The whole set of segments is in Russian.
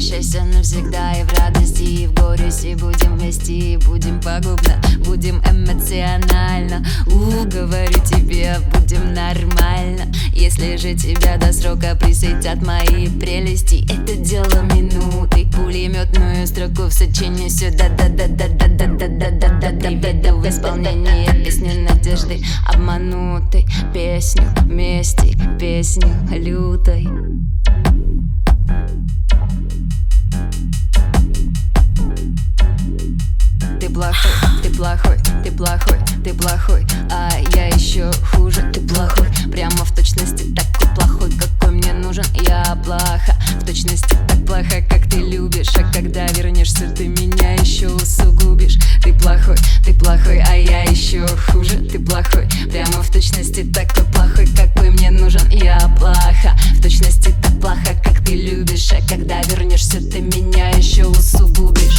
счастья навсегда, и в радости, и в горести. Будем вместе, и будем пагубно, будем эмоционально. Говорю тебе, будем нормально. Если же тебя до срока присытят мои прелести, это дело минуты. Пулеметную строку в сочинении сюда, да-да-да-да-да-да-да-да-да-да. В исполнении песни надежды обманутой, песню мести, песню лютой. Ты плохой, ты плохой, ты плохой, ты плохой, а я еще хуже. Ты плохой, прямо в точности такой плохой, какой мне нужен. Я плоха, в точности так плоха, как ты любишь. А когда вернешься, ты меня еще усугубишь. Ты плохой, а я еще хуже. Ты плохой, прямо в точности такой плохой, какой мне нужен. Я плоха, в точности так плоха, как ты любишь. А когда вернешься, ты меня еще усугубишь.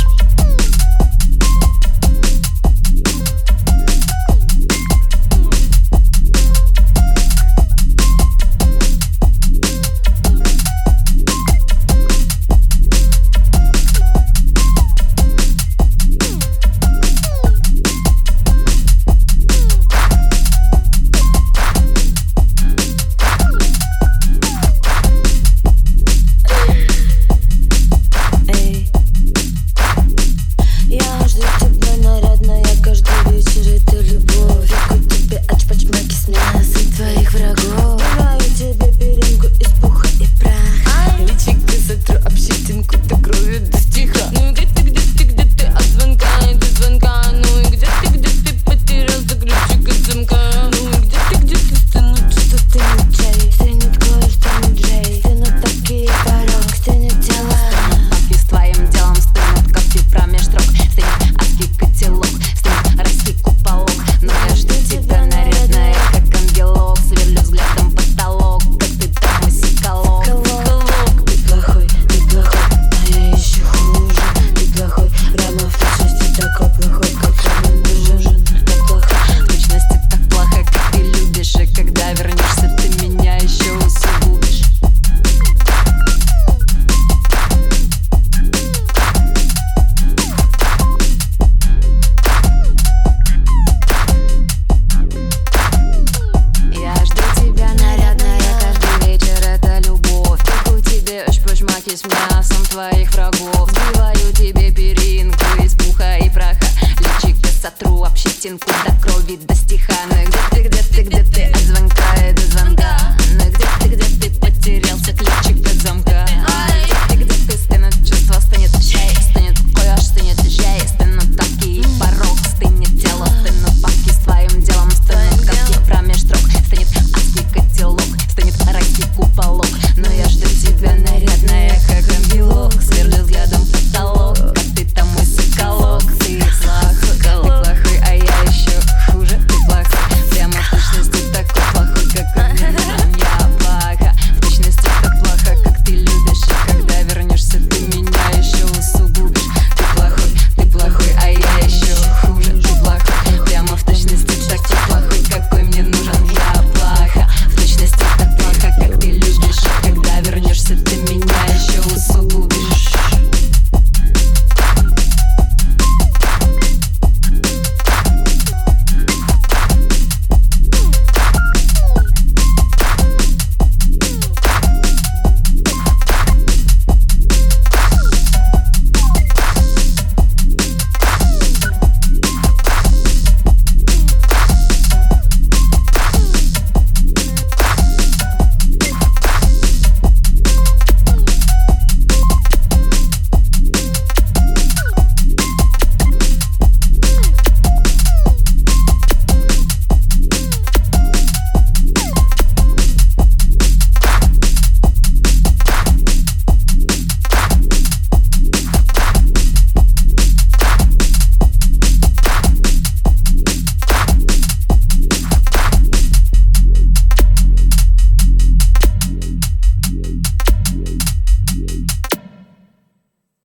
С мясом твоих врагов сбиваю тебе перинку из пуха и праха. Личико сотру об щетинку до крови, до стиха.